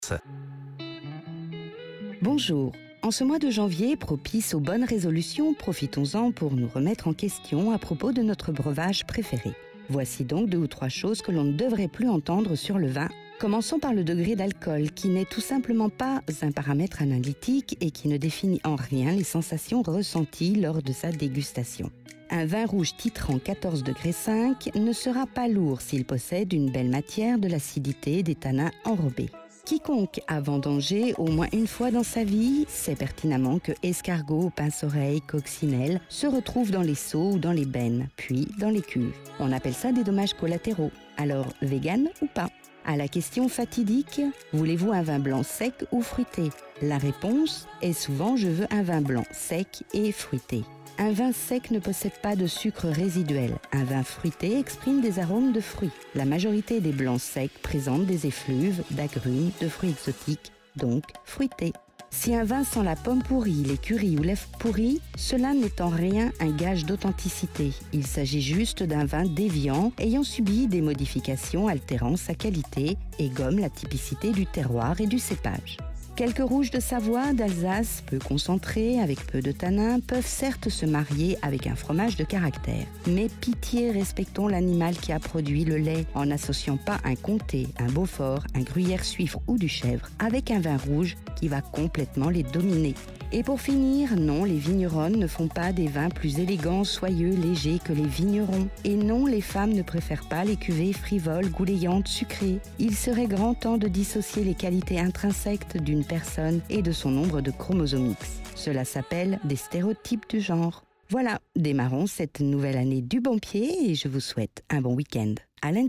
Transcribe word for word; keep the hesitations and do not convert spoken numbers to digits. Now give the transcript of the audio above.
Bonjour. En ce mois de janvier, propice aux bonnes résolutions, profitons-en pour nous remettre en question à propos de notre breuvage préféré. Voici donc deux ou trois choses que l'on ne devrait plus entendre sur le vin. Commençons par le degré d'alcool, qui n'est tout simplement pas un paramètre analytique et qui ne définit en rien les sensations ressenties lors de sa dégustation. Un vin rouge titrant quatorze degrés cinq ne sera pas lourd s'il possède une belle matière, de l'acidité, des tanins enrobés. Quiconque a vendangé au moins une fois dans sa vie sait pertinemment que escargot, pince-oreille, coccinelle se retrouvent dans les seaux ou dans les bennes, puis dans les cuves. On appelle ça des dommages collatéraux. Alors, vegan ou pas ? À la question fatidique, voulez-vous un vin blanc sec ou fruité ? La réponse est souvent je veux un vin blanc sec et fruité. Un vin sec ne possède pas de sucre résiduel. Un vin fruité exprime des arômes de fruits. La majorité des blancs secs présentent des effluves d'agrumes, de fruits exotiques, donc fruités. Si un vin sent la pomme pourrie, l'écurie ou l'ève pourrie, cela n'est en rien un gage d'authenticité. Il s'agit juste d'un vin déviant ayant subi des modifications altérant sa qualité et gomme la typicité du terroir et du cépage. Quelques rouges de Savoie, d'Alsace, peu concentrés, avec peu de tanins, peuvent certes se marier avec un fromage de caractère. Mais pitié, respectons l'animal qui a produit le lait en n'associant pas un comté, un beaufort, un gruyère suifre ou du chèvre avec un vin rouge qui va complètement les dominer. Et pour finir, non, les vigneronnes ne font pas des vins plus élégants, soyeux, légers que les vignerons. Et non, les femmes ne préfèrent pas les cuvées frivoles, gouléantes, sucrées. Il serait grand temps de dissocier les qualités intrinsèques d'une personne et de son nombre de chromosomes X. Cela s'appelle des stéréotypes du genre. Voilà, démarrons cette nouvelle année du bon pied et je vous souhaite un bon week-end. À lundi.